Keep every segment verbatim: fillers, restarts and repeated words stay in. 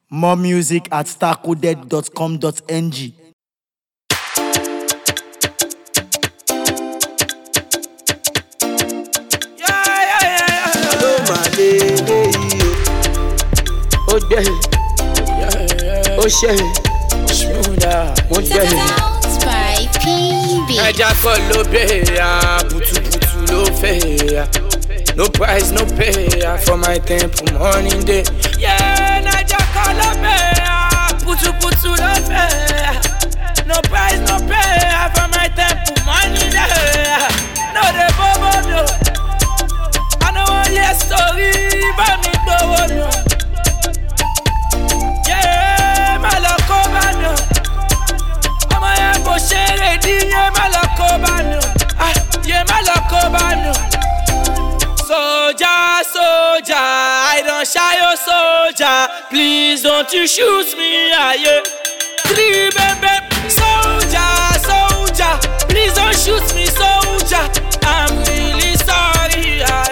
More music at star coded dot com dot n g. Oh yeah, oh shit, smoother, mo jẹ. By P B. Ẹja kọ ló bẹ̀ ya, putu-putu ló fẹ́ ya. No price, no pay ya for my temple morning day. Yeah, ẹja kọ ló bẹ̀ ya, putu-putu ló fẹ́ ya. No price, no pay ya for my temple morning day. No dey bobo no, I no wan hear story, bá mi gbowó no. Soldier, soldier, I don't shy your soldier. Please don't you shoot me, aye. Three baby, soldier, soldier. Please don't shoot me, soldier. I'm really sorry, aye.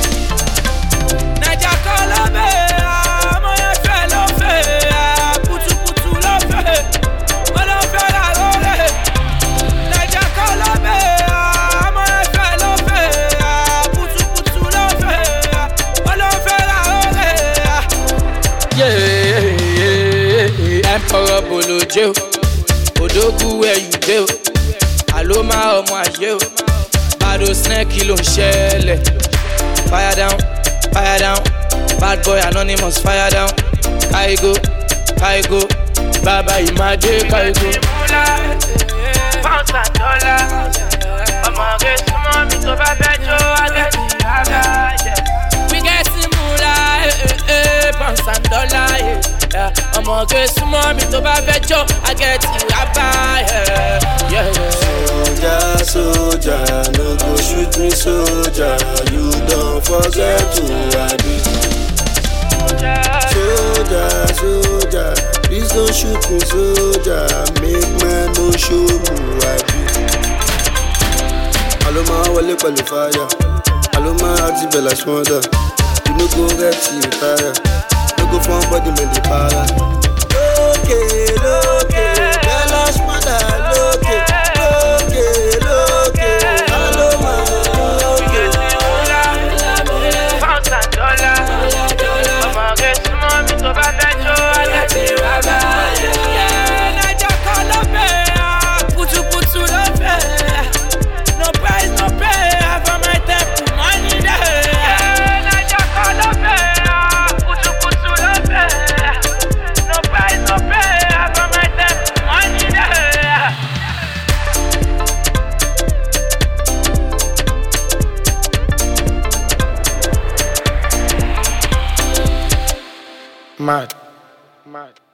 Naja Kolobe, mo ye fe lo fe, putu putu lo fe, mo lo fe la rore. Naja Kolobe, mo ye fe lo fe, putu putu lo fe, mo lo fe la rore. Yeah, yeah, yeah. Emperor Bolojo, Odogu where you go? Aloma omo aye o, bado snake lo nṣẹlẹ̀. Fire down, fire down, bad boy anonymous fire down. Kaigo, Kaigo, Baba Imade Kaigo. Pounds and dollars, ọmọ rẹ̀ súnmọ́ mi tó bá fẹ́ jó agẹ́tì àgá. We get simula, eh eh, pounds and dollars, yeah. Ọmọ rẹ̀ súnmọ́ mi tó bá fẹ́ jó agẹ́tì àgá. Soldier, soldier, no go shoot me, soldier. You don't forget who I be. Soldier, soldier, please don't shoot me, soldier. Make man no show who I be. Aloma wale pẹ̀lú fire, Aloma ati bella smother. You no go get to retire, no go find body when they para. Okay, okay, bella smother, okay. Mad, mad.